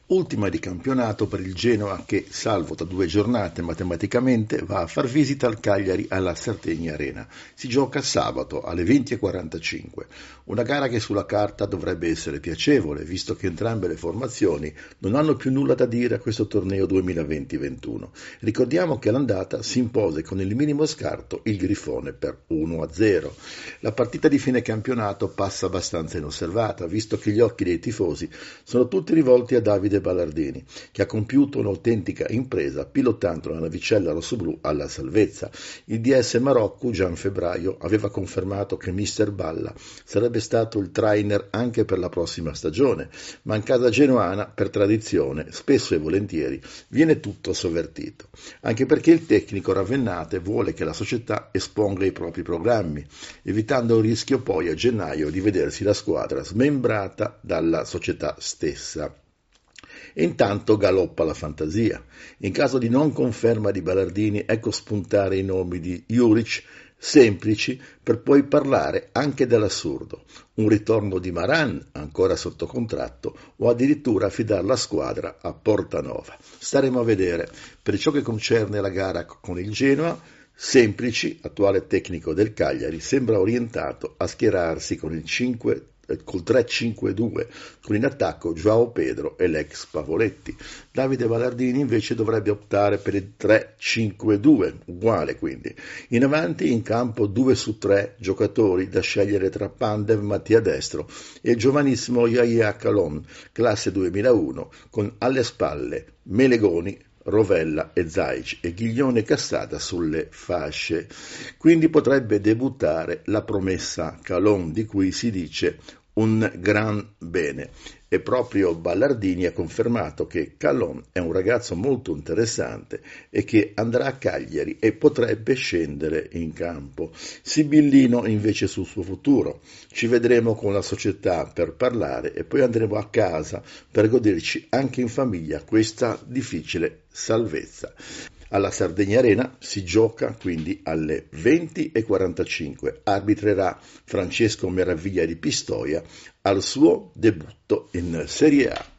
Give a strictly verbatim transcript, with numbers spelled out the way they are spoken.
Ultima di campionato per il Genoa che, salvo da due giornate matematicamente, va a far visita al Cagliari alla Sardegna Arena. Si gioca sabato alle venti e quarantacinque, una gara che sulla carta dovrebbe essere piacevole, visto che entrambe le formazioni non hanno più nulla da dire a questo torneo duemilaventi ventuno. Ricordiamo che all'andata si impose con il minimo scarto il Grifone per uno a zero. La partita di fine campionato passa abbastanza inosservata, visto che gli occhi dei tifosi sono tutti rivolti a Davide Ballardini, che ha compiuto un'autentica impresa pilotando la navicella rossoblù alla salvezza. Il D S Marocco già in febbraio aveva confermato che mister Balla sarebbe stato il trainer anche per la prossima stagione, ma in casa genoana, per tradizione, spesso e volentieri, viene tutto sovvertito, anche perché il tecnico ravennate vuole che la società esponga i propri programmi, evitando il rischio poi a gennaio di vedersi la squadra smembrata dalla società stessa. E intanto galoppa la fantasia. In caso di non conferma di Ballardini, ecco spuntare i nomi di Juric, semplici, per poi parlare anche dell'assurdo. Un ritorno di Maran, ancora sotto contratto, o addirittura affidare la squadra a Portanova. Staremo a vedere. Per ciò che concerne la gara con il Genoa, Semplici, attuale tecnico del Cagliari, sembra orientato a schierarsi con il cinque col tre cinque due, con in attacco João Pedro e l'ex Pavoletti. Davide Ballardini invece dovrebbe optare per il tre cinque due, uguale quindi. In avanti in campo due su tre giocatori da scegliere tra Pandev, Mattia Destro e il giovanissimo Yahya Kalon, classe duemilauno, con alle spalle Melegoni, Rovella e Zaic e Ghiglione Cassata sulle fasce. Quindi potrebbe debuttare la promessa Calon, di cui si dice un gran bene. E proprio Ballardini ha confermato che Calon è un ragazzo molto interessante e che andrà a Cagliari e potrebbe scendere in campo. Sibillino invece sul suo futuro. Ci vedremo con la società per parlare e poi andremo a casa per goderci anche in famiglia questa difficile salvezza. Alla Sardegna Arena si gioca quindi alle venti e quarantacinque. Arbitrerà Francesco Meraviglia di Pistoia al suo debutto in Serie A.